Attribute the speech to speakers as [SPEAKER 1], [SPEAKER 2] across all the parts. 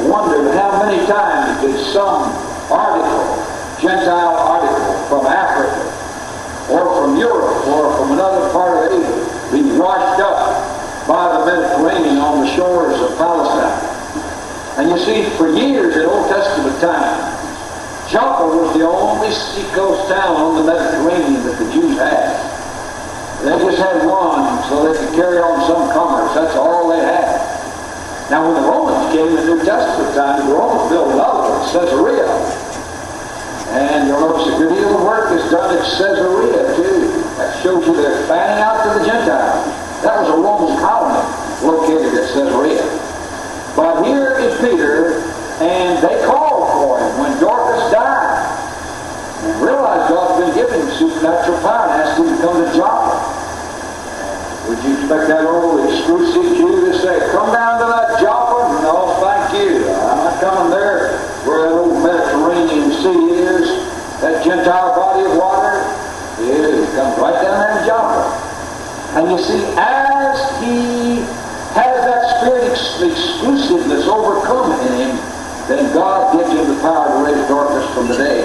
[SPEAKER 1] wondered how many times did some article, Gentile article from Africa or from Europe or from another part of Asia be washed up by the Mediterranean on the shores of Palestine. And you see, for years in Old Testament times, Joppa was the only seacoast town on the Mediterranean that the Jews had. They just had one so they could carry on some commerce. That's all they had. Now when the Romans came in the New Testament times, the Romans built another one, Caesarea. And you'll notice a good deal of work is done at Caesarea too. That shows you they're fanning out to the Gentiles. That was a Roman colony located at Caesarea. But here is Peter, and they called for him when Dorcas died. And realized God's been giving him supernatural power and asked him to come to Joppa. Would you expect that old exclusive Jew to say, come down to that Joppa? No, thank you. I'm not coming there where that old Mediterranean Sea is, that Gentile body of water. Yeah, he comes right down there to Joppa. And you see, as he has that spirit exclusiveness overcome in him, then God gives him the power to raise Dorcas from the dead.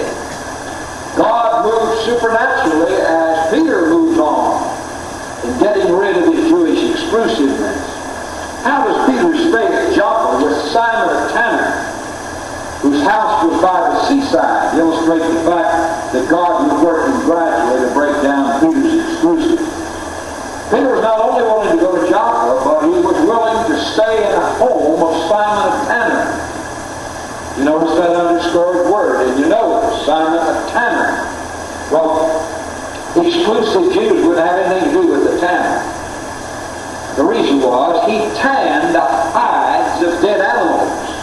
[SPEAKER 1] God moves supernaturally as Peter moves on in getting rid of his Jewish exclusiveness. How does Peter stay at Joppa with Simon of Tanner, whose house was by the seaside, illustrates the fact that God was working gradually to break down Peter's exclusive. Peter was not only willing to go to Joppa, but he was willing to stay in the home of Simon of Tanner. You notice that underscored word, and you know it, Simon of Tanner. Well, exclusive Jews wouldn't have anything to do with the tanner. The reason was he tanned the hides of dead animals.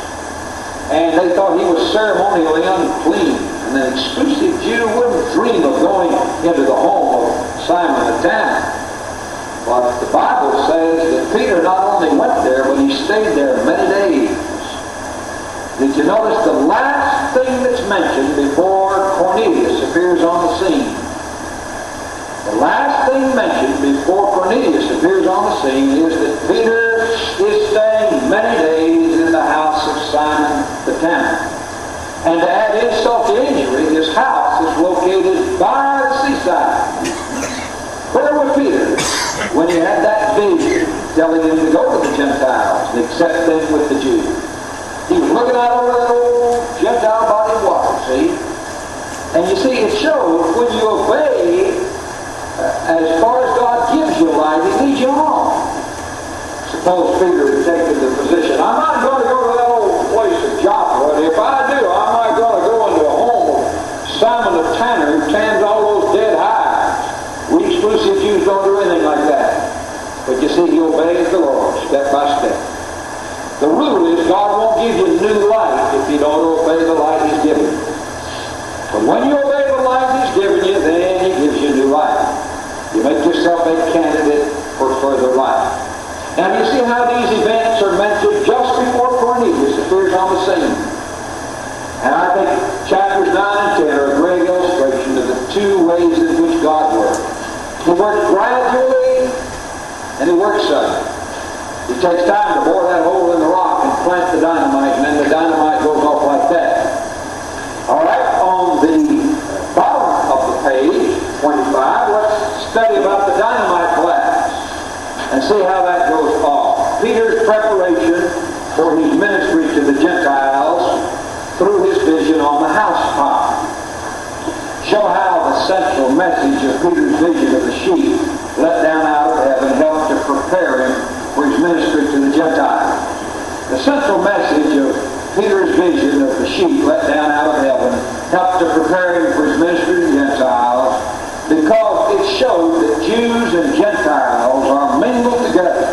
[SPEAKER 1] And they thought he was ceremonially unclean. And an exclusive Jew wouldn't dream of going into the home of Simon the Tanner. But the Bible says that Peter not only went there, but he stayed there many days. Did you notice the last thing that's mentioned before Cornelius appears on the scene? The last thing mentioned before Cornelius appears on the scene is that Peter is staying many days in the house of Simon the Tanner. And to add insult to injury, his house is located by the seaside. Where was Peter when he had that vision telling him to go to the Gentiles and accept them with the Jews? He was looking out over that old Gentile body of water, see? And you see, it shows when you obey, as far as God gives you life, He leads you on. Suppose Peter had taken the position, I'm not going to go to that old place of Joppa, but if I do, I'm not going to go into a home of Simon the Tanner who tans all those dead hides. We exclusive Jews don't do anything like that. But you see, he obeys the Lord step by step. The rule is God won't give you new life if you don't obey the life He's given you. But when you obey the life He's given you, then He gives you new life. You make yourself a candidate for further life. Now you see how these events are mentioned just before Cornelius appears on the scene. And I think chapters 9 and 10 are a great illustration of the two ways in which God works. He works gradually and He works suddenly. He takes time to bore that hole in the rock and plant the dynamite, and then the dynamite goes off like that. All right, on the bottom of the page, 25, let's study about the dynamite blast and see how that goes off. Peter's preparation for his ministry to the Gentiles through his vision on the housetop. Show how the central message of Peter's vision of the sheep let down out of heaven helped to prepare him for his ministry to the Gentiles. The central message of Peter's vision of the sheep let down out of heaven helped to prepare him for his ministry to the Gentiles because it showed that Jews and Gentiles are mingled together.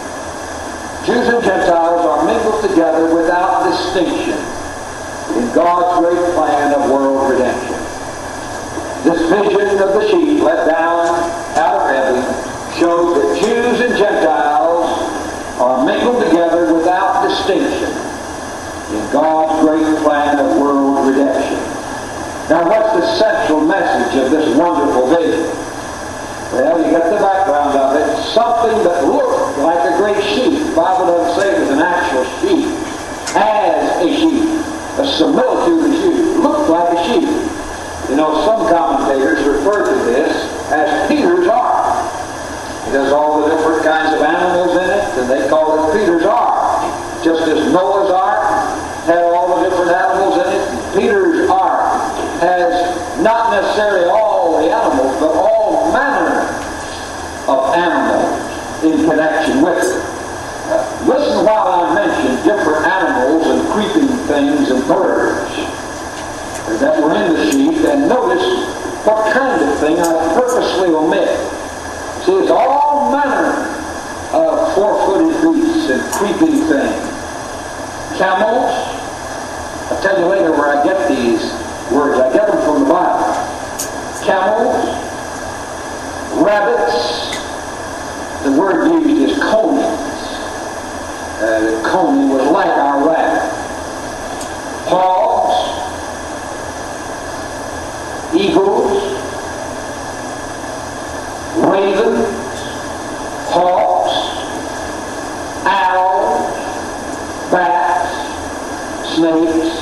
[SPEAKER 1] Jews and Gentiles are mingled together without distinction in God's great plan of world redemption. This vision of the sheep let down out of heaven showed that Jews and Gentiles are mingled together without distinction in God's great plan of world redemption. Now what's the central message of this wonderful vision? Well, you got the background of it. Something that looked like a great sheep. The Bible doesn't say it was an actual sheep. as a sheep. A similitude of a sheep. Looked like a sheep. You know, some commentators refer to this as Peter's Ark. It has all the different kinds of animals in it, and they call it Peter's Ark. Just as Noah's Ark had all the different animals in it, Peter's Ark has not necessarily all the animals, but all manner of animals in connection with it. Listen while I mention different animals and creeping things and birds that were in the sheep, and notice what kind of thing I purposely omit. See, it's all manner of four-footed beasts and creeping things. Camels, I'll tell you later where I get these words. I get them from the Bible. Camels, rabbits, the word used is conies. The coney was like our rabbit. Hogs, eagles, ravens, hawks, owls, bats, snakes.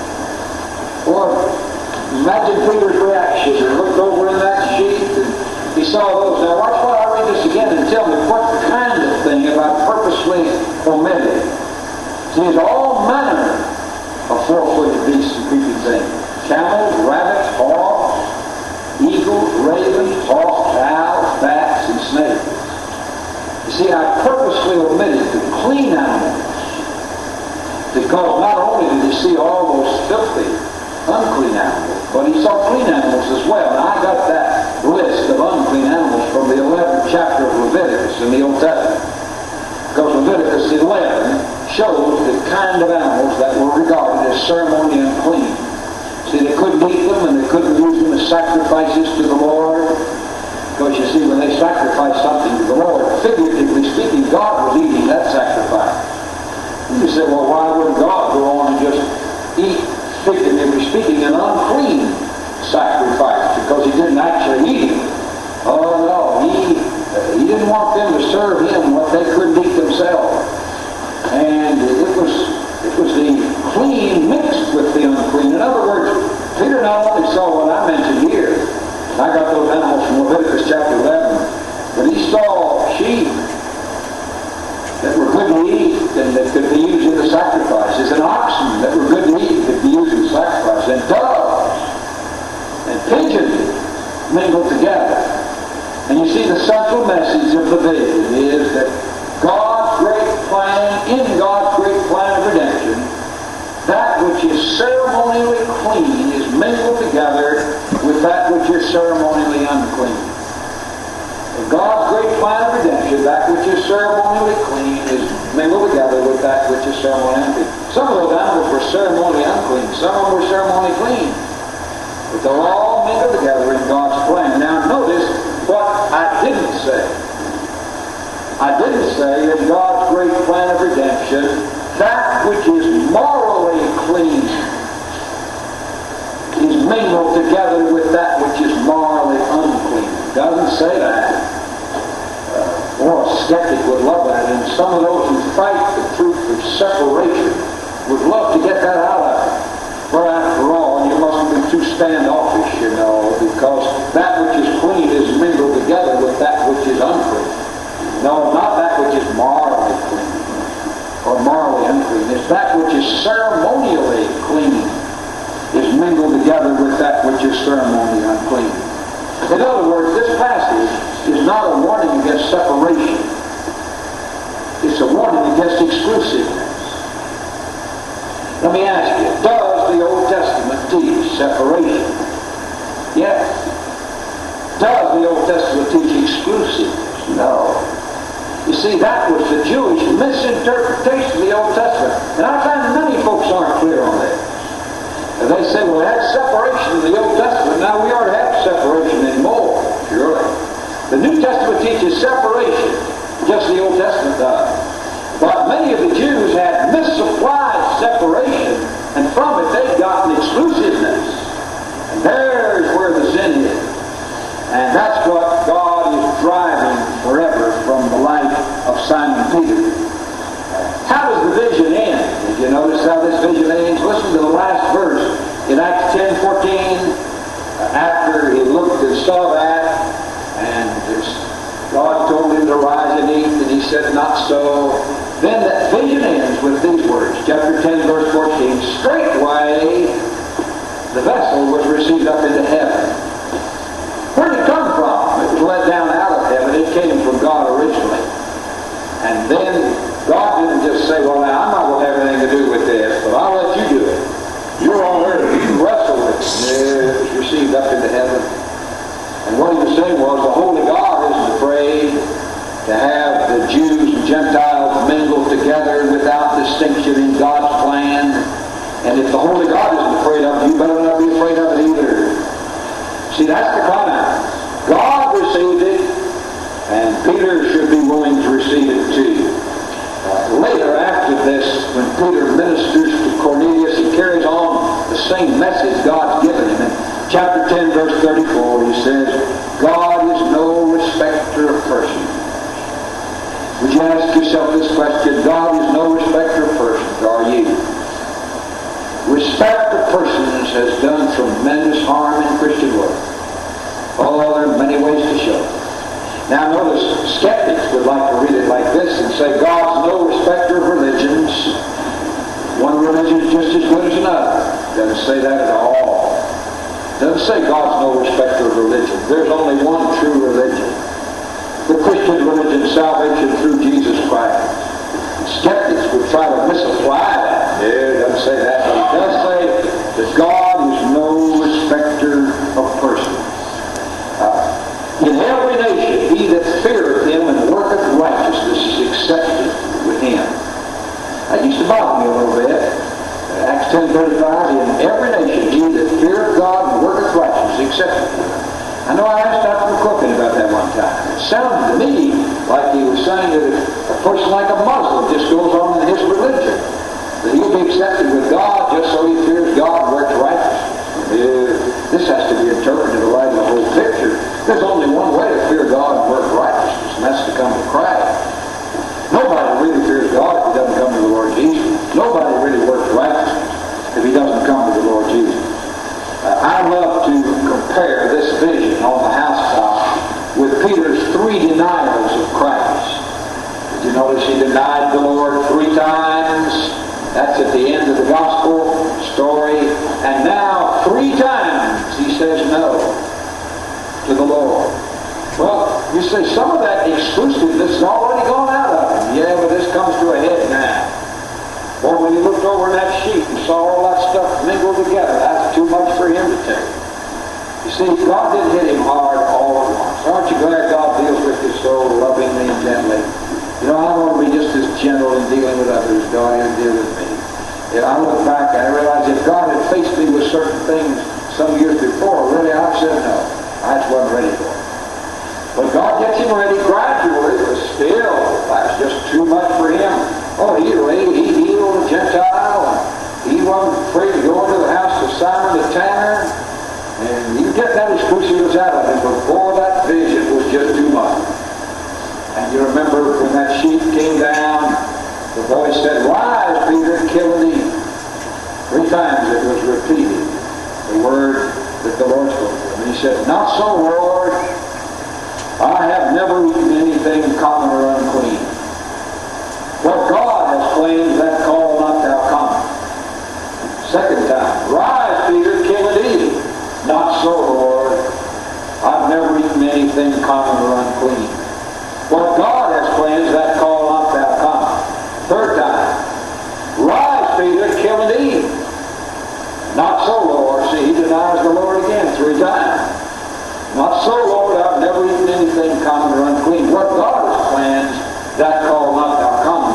[SPEAKER 1] Or imagine Peter's reaction. He looked over in that sheet and he saw those. Now watch what I read this again and tell me what kind of thing have I purposely omitted. See, it's all manner of four-footed beasts and creeping things. Camels, rabbits, hogs, eagles, ravens, hawks, owls, bats, and snakes. You see, I purposely omitted the clean animals because not only did he see all those filthy, unclean animals, but he saw clean animals as well. And I got that list of unclean animals from the 11th chapter of Leviticus in the Old Testament. Because Leviticus 11 shows the kind of animals that were regarded as ceremonially unclean. See, they couldn't eat them and they couldn't use them as sacrifices to the Lord. Because you see, when they sacrificed something to the Lord, figuratively speaking, God was eating that sacrifice. You say, well, why wouldn't God go on and just eat, figuratively speaking, an unclean sacrifice? Because he didn't actually eat it. Oh no, he didn't want them to serve him what they couldn't eat themselves. And it was the clean mixed with the unclean. In other words, Peter not only saw what I mentioned here, I got those animals from Leviticus chapter 11, but he saw sheep that were good to eat and that could be used in the sacrifices, and oxen that were good to eat that could be used in the sacrifice, and doves and pigeons mingled together. And you see, the central message of the vision is that God's great plan, in God's great plan of redemption, that which is ceremonially clean is mingled together with that which is ceremonially unclean. In God's great plan of redemption, that which is ceremonially clean is mingled together with that which is ceremonially unclean. Some of those animals were ceremonially unclean. Some of them were ceremonially clean. But they're all mingled together in God's plan. Now notice what I didn't say. I didn't say in God's great plan of redemption, that which is morally clean is mingled together with that which is morally unclean. It doesn't say that. A skeptic would love that, and some of those who fight the truth of separation would love to get that out of it. But after all, you mustn't be too standoffish, you know, because that which is clean is mingled together with that which is unclean. No, not that which is morally clean or morally unclean. It's that which is ceremonially clean is mingled together with that which is ceremonially unclean. In other words, this passage is not a warning against separation. It's a warning against exclusiveness. Let me ask you, does the Old Testament teach separation? Yes. Does the Old Testament teach exclusiveness? No. You see, that was the Jewish misinterpretation of the Old Testament. And I find many folks aren't clear on that. And they say, well, we had separation in the Old Testament. Now we already have separation anymore. Surely. The New Testament teaches separation, just the Old Testament does. But many of the Jews had misapplied separation, and from it they'd gotten exclusiveness. And there's where the sin is. And that's what God is driving forever from the life of Simon Peter. How does the vision end? Did you notice looked and saw that, and God told him to rise and eat, and he said, not so. Then that vision ends with these words, chapter 10, verse 14, straightway the vessel was received up into heaven. Where did it come from? It was let down out of heaven. It came from God originally. And then God didn't just say, well, now I'm not going to have anything to do with this, but I'll let you do it. You're on earth. You wrestle with it. It was received up into heaven. And what he was saying was the Holy God isn't afraid to have the Jews and Gentiles mingle together without distinction in God's plan. And if the Holy God isn't afraid of it, you better not be afraid of it either. See, that's the climax. God received it, and Peter should be willing to receive it too. Later, after this, when Peter ministers to Cornelius, he carries on the same message God's given him. In chapter 10, verse 34, he says, God is no respecter of persons. Would you ask yourself this question? God is no respecter of persons, are you? Respect of persons has done tremendous harm in Christian work. Oh, there are many ways to show it. Now notice, skeptics would like to read it like this and say, God's no respecter of religions. One religion is just as good as another. Doesn't say that at all. Doesn't say God's no respecter of religion. There's only one true religion. The Christian religion, salvation through Jesus Christ. Skeptics would try to misapply that. Yeah, it doesn't say that, but it does say that God is no respecter of persons. In every nation, he that feareth him and worketh righteousness is accepted with him. That used to bother me a little bit. Acts 10:35, in every nation, he that feareth God and worketh righteousness is accepted with him. I know I asked Dr. McCook about that one time. It sounded to me like he was saying that a person like a Muslim just goes on in his religion, that he'll be accepted with God just so he fears God and works righteousness. This has to be interpreted in the light of the whole picture. There's only one way to fear God and work righteousness, and that's to come to Christ. Nobody really fears God if he doesn't come to the Lord Jesus. Nobody really works righteousness if he doesn't come to the Lord Jesus. I love to compare this vision on the housetop with Peter's 3 denials of Christ. Did you notice he denied the Lord 3 times? That's at the end of the gospel story. And now 3 times he says no to the Lord. Well, you say some of that exclusiveness has already gone out of him. Yeah, but this comes to a head now. Well, when he looked over in that sheet and saw all that stuff mingled together, that's too much for him to take. You see, God didn't hit him hard all at once. Aren't you glad God deals with you so lovingly and gently? You know, I want to be just as gentle in dealing with others as God is dealing with me. If I look back, I realize if God had faced me with certain things some years before, really I'd said no. I just wasn't ready for it. But God gets him ready gradually, but still, that's just too much for him. Oh, he healed a Gentile, and he wasn't afraid to go into the house of Simon the tanner, and you get that exclusiveness out of him. Before that vision was just too much. And you remember when that sheep came down, the voice said, "Rise, Peter, kill and eat." 3 times it was repeated, the word that the Lord spoke to him. And he said, "Not so, Lord. I have never eaten anything common or unclean. What God has claimed, that call not thou common." 2nd time, "Rise, Peter, kill and eat." "Not so, Lord. I've never eaten anything common or unclean. What God has cleansed, that call not thou common." 3rd time, "Rise, Peter, kill and eat." "Not so, Lord." See, he denies the Lord again 3 times. "Not so, Lord. I've never eaten anything common or unclean. What God has cleansed, that call not thou common."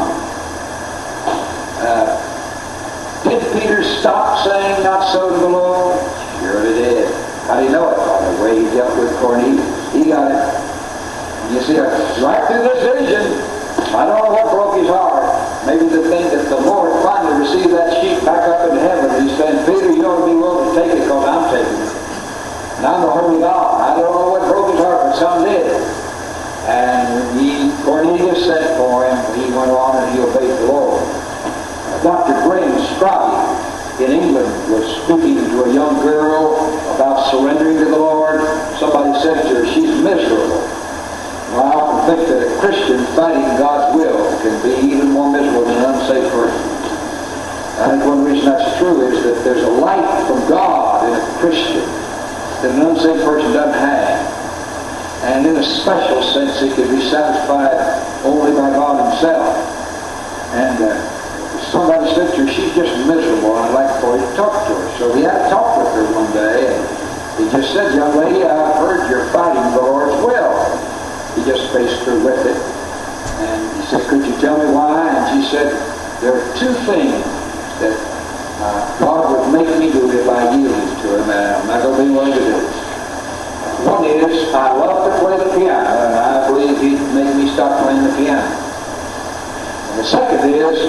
[SPEAKER 1] Did Peter stop saying "not so" to the Lord? Sure he did. How do you know it? By the way he dealt with Cornelius. He got it. You see, right through this vision, I don't know what broke his heart. Maybe the thing that the Lord finally received that sheep back up in heaven. He's saying, "Peter, you ought to be willing to take it because I'm taking it. And I'm the Holy God." I don't know what broke his heart, but some did. And Cornelius sent for him. He went on and he obeyed the Lord. Dr. Graham Scroggie in England was speaking to a young girl about surrendering to the Lord. Somebody said to her, she's miserable. Well, I often think that a Christian fighting God's will can be even more miserable than an unsaved person. I think one reason that's true is that there's a light from God in a Christian that an unsaved person doesn't have. And in a special sense, he can be satisfied only by God himself. And somebody said to her, she's just miserable, and I'd like for you to talk to her. So he had a talk with her one day, and he just said, young lady, I've heard you're fighting the Lord's will. He just faced her with it. And he said, could you tell me why? And she said, there are two things that God would make me do if I yielded to him, and I'm not going to be willing to do it. One is, I love to play the piano, and I believe he'd make me stop playing the piano. And the second is,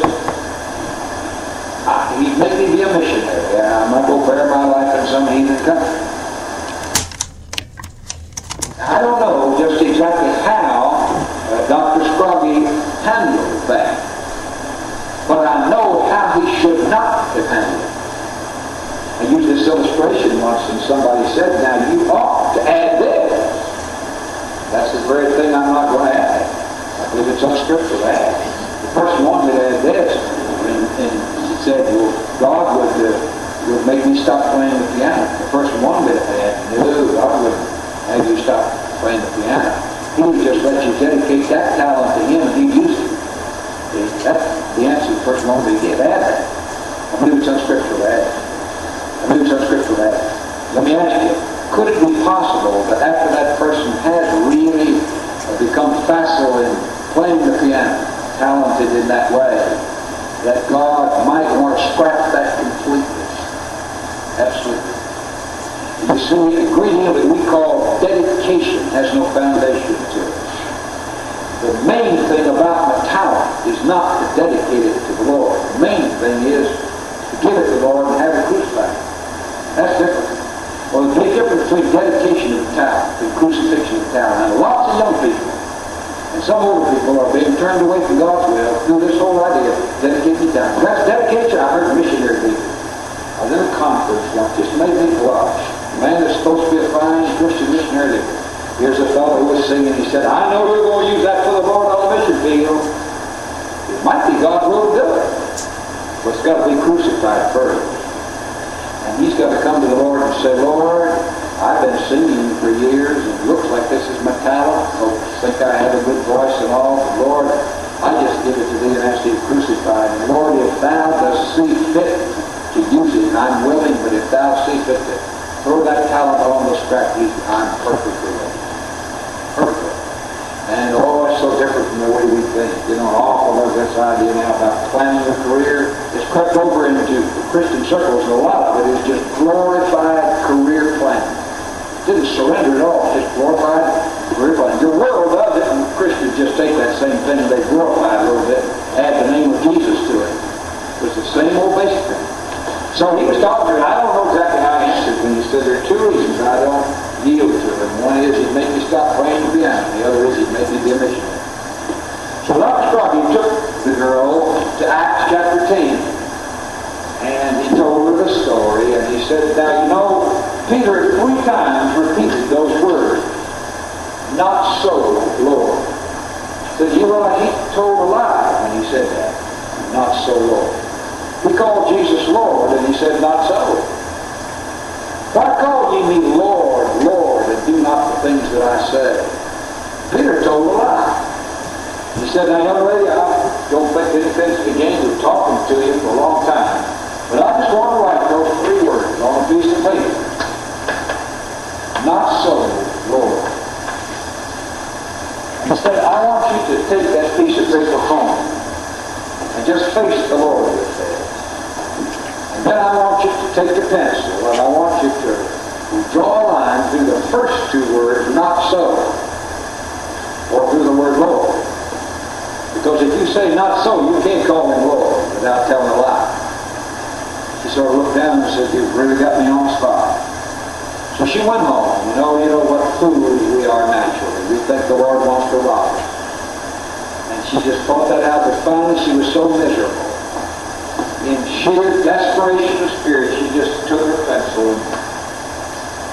[SPEAKER 1] he'd make me be a missionary. I'm not going to bear my life in some heathen country. I don't know just exactly how Dr. Scroggie handled that, but I know how he should not have handled it. I used this illustration once, and somebody said, now you ought to add this. That's the very thing I'm not going to add. I believe it's unscriptural to add. The person wanted to add this, and he said, well, God would make me stop playing the piano. The person wanted to add, no, God wouldn't have you stop playing the piano. He would just let you dedicate that talent to him, and he'd use it. That's the answer the person wanted to give. Add that. I believe it's unscriptural to add. Let me ask you, could it be possible that after that person has really become facile in playing the piano, talented in that way, that God might want to scrap that completely? Absolutely. You see, the ingredient that we call dedication has no foundation to it. The main thing about my talent is not to dedicate it to the Lord. The main thing is to give it to the Lord and have it crucified. That's different. Well, there's a big difference between dedication of the talent and crucifixion of the talent. And lots of young people and some older people are being turned away from God's will through this whole idea of dedicating talent. That's dedication. I heard missionary people. I was in a conference once, just made me blush. A man that's supposed to be a fine Christian missionary. Here's a fellow who was singing. He said, I know we're going to use that for the Lord on the mission field. It might be God's will to do it. But it's got to be crucified first. And he's got to come to the Lord and say, Lord, I've been singing for years, and it looks like this is my talent. Folks think I have a good voice and all, but Lord, I just give it to thee and ask thee to crucify it. And Lord, if thou dost see fit to use it, I'm willing, but if thou see fit to throw that talent on the scrap heap, I'm perfectly ready. Perfect. And oh, it's so different from the way we think. You know, an awful lot of this idea now about planning a career. It's crept over into Christian circles, and a lot of it is just glorified career planning. Didn't surrender at all, just glorified career planning. Your world does it, and Christians just take that same thing and they glorify it a little bit, add the name of Jesus to it. It's the same old basic thing. So he was talking to her, and I don't know exactly how he answered when he said there are two reasons I don't yield to him. One is he'd make me stop playing the piano. The other is he'd make me be a missionary. So Dr. Scroggie took the girl to Acts chapter 10, and he told her the story, and he said, now you know, Peter 3 times repeated those words, not so, Lord. He said, you know, he told a lie when he said that, not so, Lord. He called Jesus Lord, and he said, not so. Why call ye me Lord, Lord, and do not the things that I say? Peter told a lie. He said, now young lady, I don't think anything's began to talking to you for a long time, but I just want to write those 3 words on a piece of paper. Not so, Lord. He said, I want you to take that piece of paper home and just face the Lord with it. And then I want you to take your pencil and I want you to draw a line through the first 2 words, not so, or through the word Lord. Because if you say not so, you can't call him Lord without telling a lie. She sort of looked down and said, you've really got me on the spot. So she went home. You know what fools we are naturally. We think the Lord wants to rob us. And she just thought that out, but finally she was so miserable. In sheer desperation of spirit, she just took her pencil and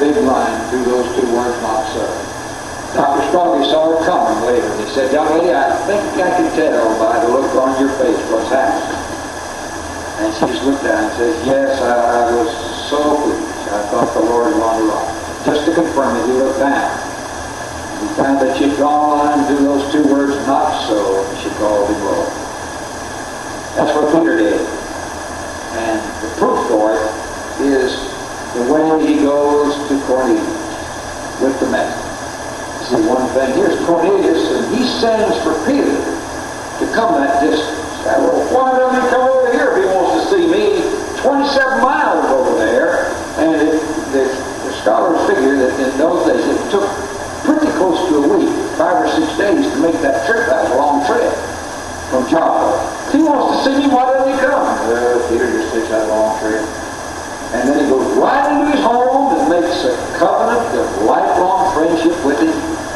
[SPEAKER 1] big line through those two words, not so. Dr. Strongly saw her coming later, and he said, "Young lady, I think I can tell by the look on your face what's happening." And she just looked down and said, "Yes, I was so pleased. I thought the Lord wanted to rock." Just to confirm it, he looked down. He found that she'd drawn a line through those two words, not so, and she called him Lord. That's what Peter did. And the proof for it is the way he goes to Cornelius with the message. See, one thing, here's Cornelius, and he sends for Peter to come that distance. Well, why doesn't he come over here if he wants to see me? 27 miles over there. And the scholars figure that in those days it took pretty close to a week, 5 or 6 days to make that trip. That was a long trip from Joppa. If he wants to see me, why doesn't he come? Peter just takes that long trip. And then he goes right into his home and makes a covenant of lifelong friendship with him.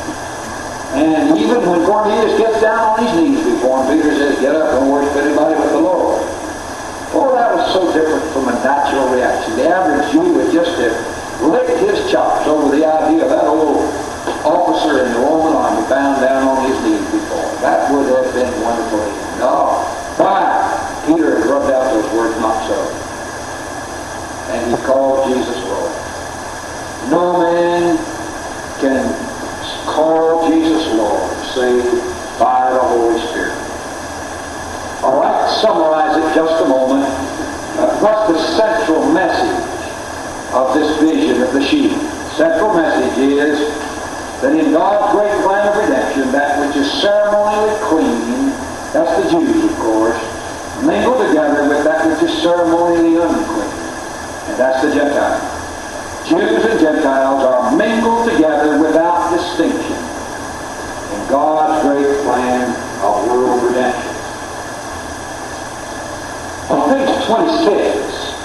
[SPEAKER 1] And even when Cornelius gets down on his knees before him, Peter says, "Get up, don't worship anybody but the Lord." Oh, that was so different from a natural reaction. The average Jew would just have licked his chops over the idea of that old officer in the Roman army bound down on his knees before him. That would have been wonderful. No. Why? Peter had rubbed out those words, "not so." And he called Jesus Lord. No man can call Jesus Lord save by the Holy Spirit. All right, summarize it just a moment. What's the central message of this vision of the sheep? Central message is that in God's great plan of redemption, that which is ceremonially clean, that's the Jews, of course, mingle together with that which is ceremonially unclean, and that's the Gentiles. Jews and Gentiles are mingled together without distinction in God's great plan of world redemption. On page 26,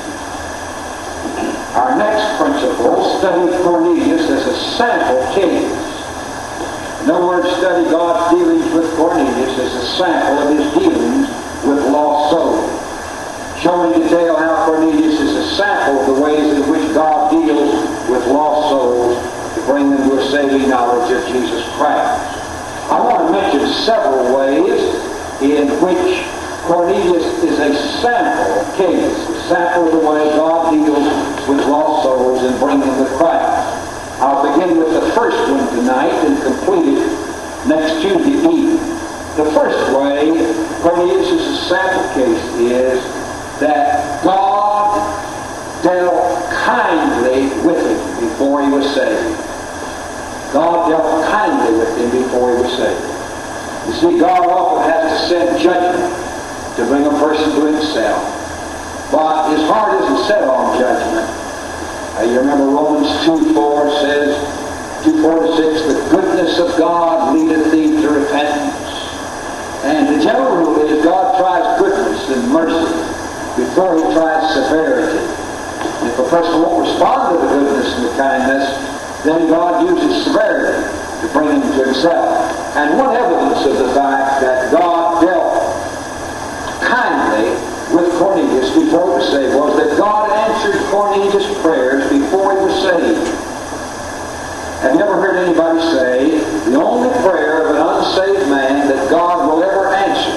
[SPEAKER 1] our next principle, study Cornelius as a sample case. In other words, study God's dealings with Cornelius as a sample of his dealings with lost souls. Showing in detail how Cornelius is a sample of the ways in which God deals with lost souls to bring them to a saving knowledge of Jesus Christ. I want to mention several ways in which Cornelius is a sample case, a sample of the way God deals with lost souls and bring them to Christ. I'll begin with the first one tonight and complete it next Tuesday evening. The first way Cornelius is a sample case is that God dealt kindly with him before he was saved. God dealt kindly with him before he was saved. You see, God often has to send judgment to bring a person to himself. But his heart isn't set on judgment. You remember Romans 2:4 says, 2:4-6, the goodness of God leadeth thee to repentance. And the general rule is God tries goodness and mercy before he tries severity. And if a person won't respond to the goodness and the kindness, then God uses severity to bring him to himself. And one evidence of the fact that God dealt kindly with Cornelius before he was saved was that God answered Cornelius' prayers before he was saved. Have you ever heard anybody say the only prayer of an unsaved man that God will ever answer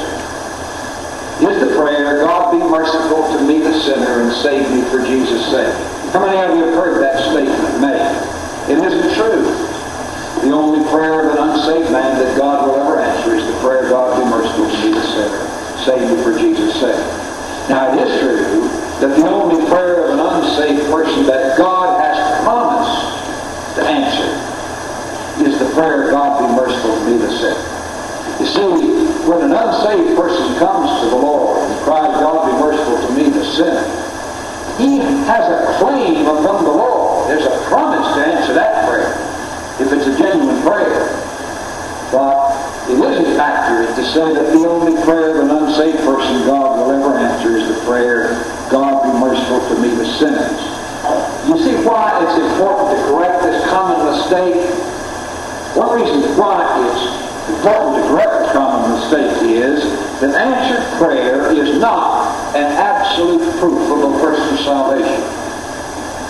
[SPEAKER 1] is the prayer, "God be merciful to me the sinner and save me for Jesus' sake"? How many of you have heard that statement made? It isn't true. The only prayer of an unsaved man that God will ever answer is the prayer, "God be merciful to me the sinner, save me for Jesus' sake." Now it is true that the only prayer of an unsaved person that God has promised to answer is the prayer, "God be merciful to me the sinner." You see, when an unsaved person comes to the Lord and cries, "God be merciful to me the sinner," he has a claim upon the Lord. There's a promise to answer that prayer if it's a genuine prayer. But it isn't accurate to say that the only prayer of an unsaved person God will ever answer is the prayer, "God be merciful to me the sinner." You see why it's important to correct this common mistake? One reason why it's important to correct this common mistake is that answered prayer is not an absolute proof of a person's salvation.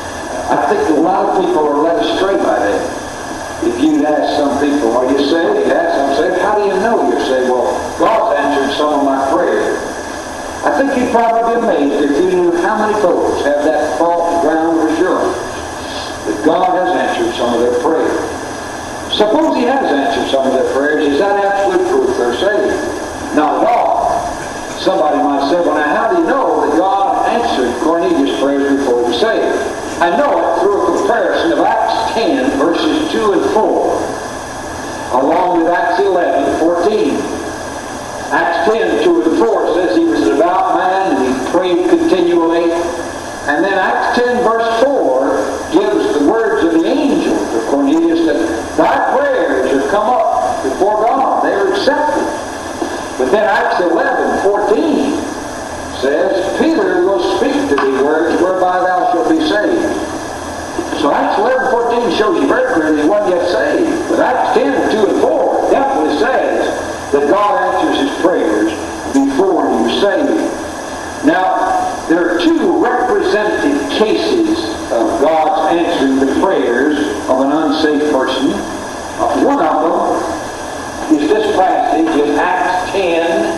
[SPEAKER 1] I think a lot of people are led astray by that. If you'd ask some people, are you saved? Ask some, say, how do you know you're saved? Well, God's answered some of my prayers. I think you'd probably be amazed if you knew how many folks have that false ground of assurance that God has answered some of their prayers. Suppose He has answered some of their prayers. Is that absolute proof they're saved? Not at all. Somebody might say, well, now how do you know that God answered Cornelius' prayers before he was saved? I know it through a comparison of Acts 10, verses 2 and 4, along with Acts 11, 14. Acts 10, 2 and 4 says he was a devout man and he prayed continually. And then Acts 10, verse 4 gives the words of the angel to Cornelius that thy prayers have come up before God. They are accepted. But then Acts 11, 14 says, Peter will speak to thee words whereby thou shalt be saved. So Acts 11, 14 shows you very clearly he wasn't yet saved. But Acts 10, 2 and 4 definitely says that God answers his prayers before he was saved. Now, there are two representative cases of God's answering the prayers of an unsaved person. One of them is this passage in Acts 10,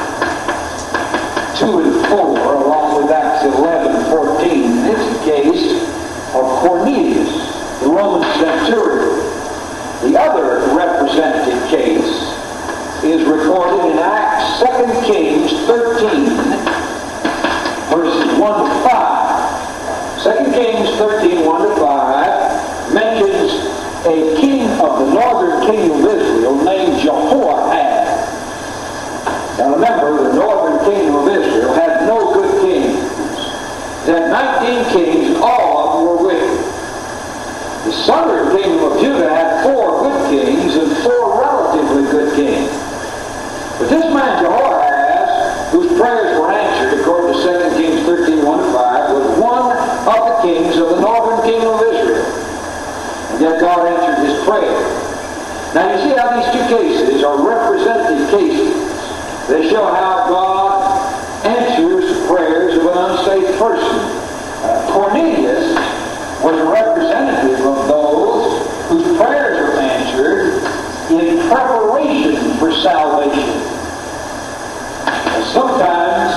[SPEAKER 1] 2 and 4, along with Acts 11, 14. It's the case of Cornelius, the Roman centurion. The other representative case is recorded in Acts 2 Kings 13, verses 1 to 5. 2 Kings 13, 1 to 5 mentions a king of the northern kingdom of Israel named Jehoahaz. Now remember, the northern kingdom of Israel had no good kings. It had 19 kings, and all of them were wicked. The southern kingdom of Judah had 4 good kings and 4 relatively good kings. But this man Jehoahaz, whose prayers were answered according to 2 Kings 13, 1 to 5, was one of the kings of the northern kingdom of Israel. And yet God answered his prayer. Now you see how these two cases are representative cases. They show how God answers the prayers of an unsaved person. Cornelius was a representative of those whose prayers were answered in preparation for salvation. Sometimes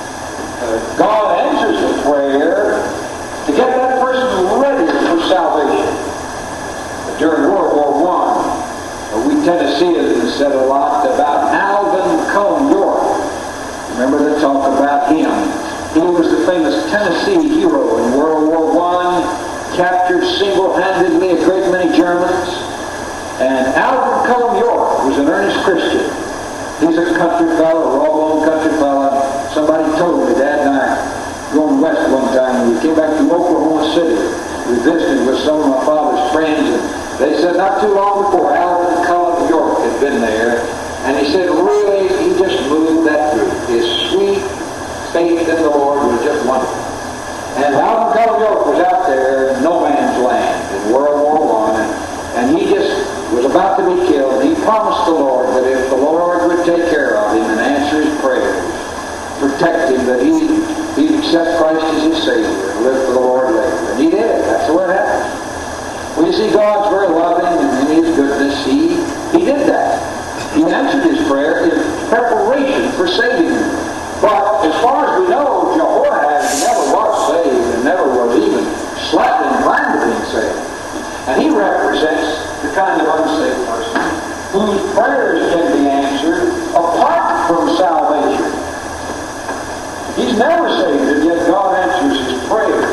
[SPEAKER 1] God answers the prayer to get that person ready for salvation. During World War I, we Tennesseans said a lot about Alvin Cohn York. Remember they talk about him. He was the famous Tennessee hero in World War I, captured single-handedly a great many Germans. And Alvin Cohn York was an earnest Christian. He's a country fellow, a raw-blown country fellow. Somebody told me, Dad and I, going west one time, and we came back from Oklahoma City. We visited with some of my father's friends, and they said not too long before Alvin Cohn York had been there, and he said really he just moved that group. His sweet faith in the Lord was just wonderful. And Alvin Cohn York was out there in no man's land in World War I, and he just was about to be killed. He promised the Lord that if the Lord would take care of him and answer his prayers, protect him, that he'd accept Christ as his Savior and live for the Lord later. And he did. That's the way it happened. Well, you see, God's very loving, and in his goodness, he did that. He answered his prayer in preparation for saving him. But as far as we know, Jehoahaz never was saved and never was even slightly inclined to being saved. And he represents the kind of unsaved person whose prayers can be answered apart from salvation. He's never saved, and yet God answers his prayer.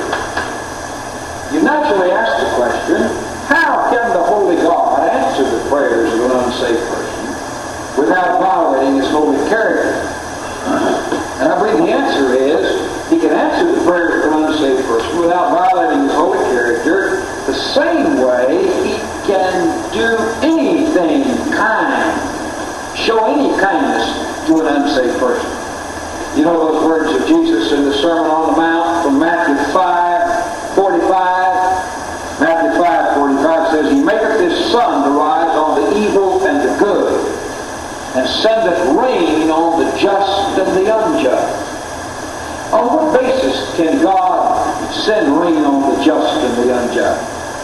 [SPEAKER 1] You naturally ask the question, how can the Holy God answer the prayers of an unsaved person without violating his holy character? And I believe the answer is, he can answer the prayers of an unsaved person without violating his holy character the same way he can do anything kind, show any kindness to an unsaved person. You know those words of Jesus in the Sermon on the Mount from Matthew 5:45? Matthew 5:45 says, He maketh his sun to rise on the evil and the good, and sendeth rain on the just and the unjust. Oh, what basis can God send rain on the just and the unjust?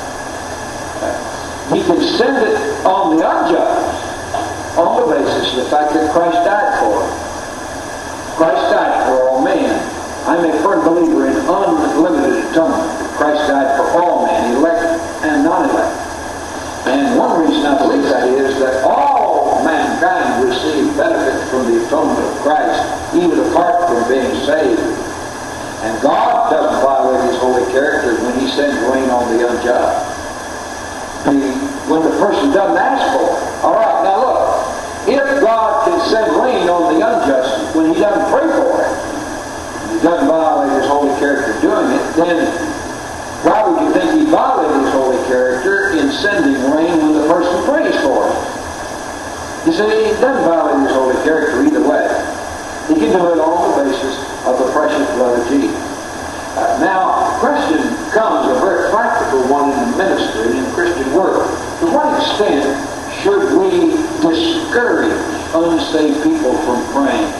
[SPEAKER 1] He can send it on the unjust on the basis of the fact that Christ died for it. Christ died for all men. I'm a firm believer in unlimited atonement. Christ died for all men, elect and non-elect. And one reason I believe that is that all mankind receive benefit from the atonement of Christ, even apart from being saved. And God doesn't violate His holy character when He sends rain on the unjust. When the person doesn't ask for it. All right, now look. If God can send rain on the unjust when He doesn't pray for it, He doesn't violate His holy character doing it, then why would you think He violated His holy character in sending rain when the person prays for it? You see, He doesn't violate His holy character either way. He can do it on the basis of the precious blood of Jesus. Now, question comes, a very practical one in the ministry and in the Christian work. To what extent should we discourage unsaved people from praying?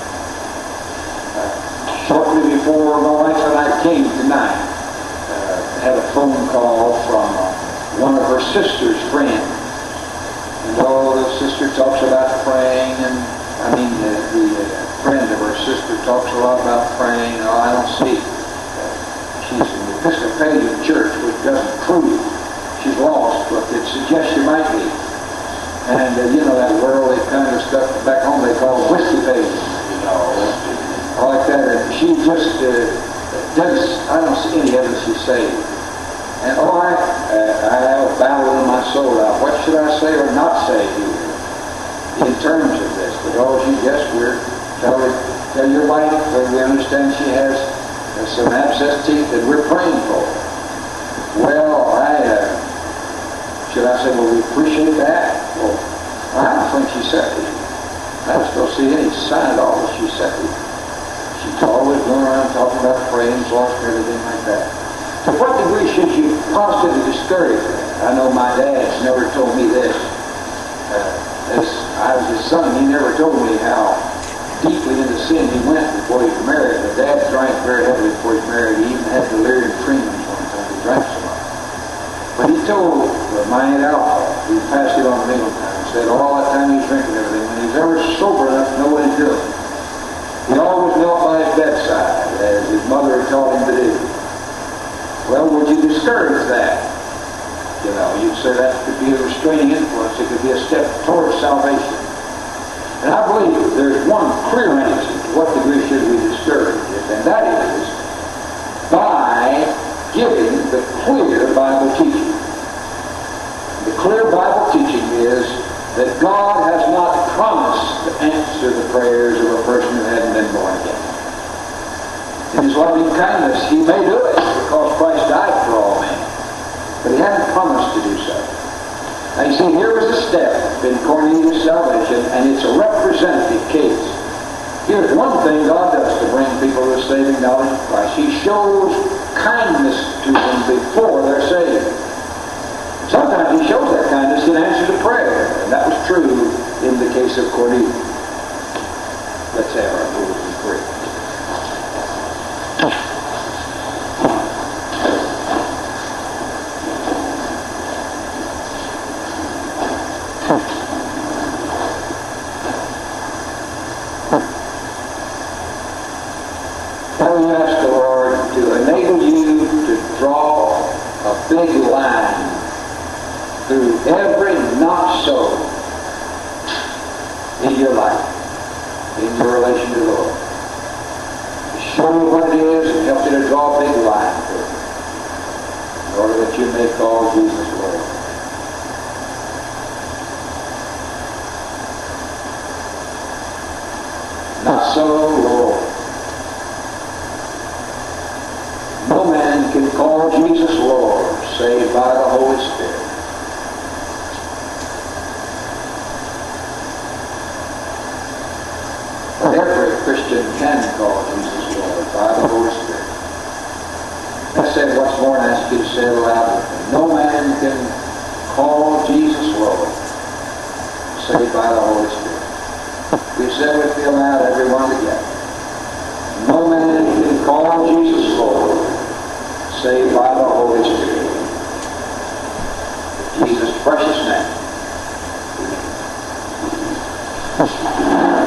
[SPEAKER 1] Shortly before my wife and I came tonight, I had a phone call from one of her sister's friends. And the sister talks about praying, and the friend of her sister talks a lot about praying. I don't see. She's in the Episcopalian church, which doesn't prove she's lost, but it suggests she might be. And that worldly kind of stuff back home they call whiskey pages, like that. And she just I don't see any evidence she's saved. And I have a battle in my soul now. What should I say or not say here in terms of this? But we're tell your wife that we understand she has some abscess teeth that we're praying for. Well, should I say, well, we appreciate that? Well, I don't think she's septic. I just don't see any sign at all that she's septic. She's always going around talking about praying, lost everything like that. To what degree should you constantly discourage that? I know my dad's never told me this. I was his son. He never told me how deeply into sin he went before he was married. My dad drank very heavily before he was married. He even had delirium tremens one time. He drank so much. But he told my Aunt alcohol. He passed it on to me one time. He said all that time he was drinking everything, when he was ever sober enough to know what he was doing, he always knelt by his bedside, as his mother had taught him to do. Well, would you discourage that? You'd say that could be a restraining influence. It could be a step towards salvation. And I believe there's one clear answer to what degree should we discourage it, and that is by giving the clear Bible teaching. The clear Bible teaching is that God has not promised to answer the prayers of a person who hadn't been born again. In His loving kindness, He may do it because Christ died for all men. But He hadn't promised to do so. Now you see, here was a step in Cornelius' salvation, and it's a representative case. Here's one thing God does to bring people to a saving knowledge of Christ. He shows kindness to them before they're saved. Sometimes He shows that kindness in answer to prayer, and that was true in the case of Cornelius. Let's have our closing prayer. We ask the Lord to enable you to draw a big line through every not so in your life, in your relation to the Lord. To show you what it is and help you to draw a big line through it, in order that you may call Jesus Lord. Not so, Lord. No man can call Jesus Lord save by the Holy Spirit. But every Christian can call Jesus Lord by the Holy Spirit. I said once more, and I ask you to say it aloud with me. No man can call Jesus Lord save by the Holy Spirit. We said with me aloud, everyone together. No man can call saved by the Holy Spirit. In Jesus' precious name.